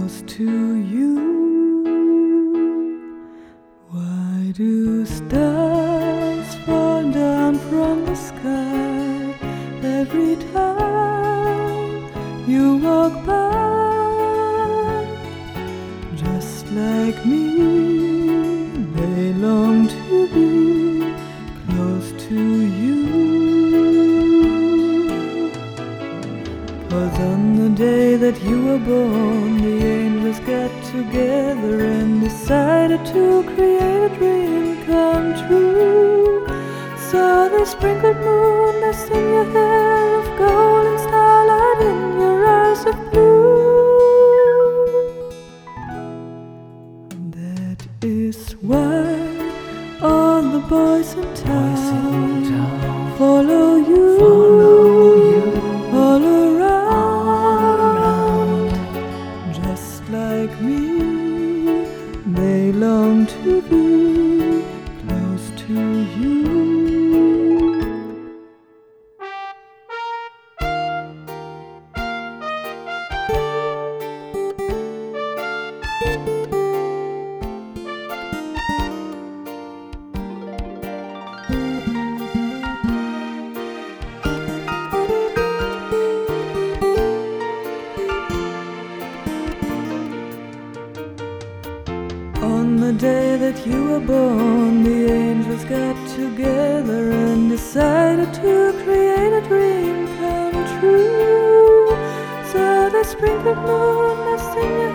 close to you. Why do stars fall down from the sky every time you walk by? Just like me, they long to be close to you. 'Cause on the day that you were born, the angels got together and decided to create a dream come true. So they sprinkled moonlight in your hair of gold and starlight in your eyes of blue. That is why all the boys in town follow you all around. Just like me, they long to be close to you. On the day that you were born, the angels got together and decided to create a dream come true. So they sprinkled moonlight in your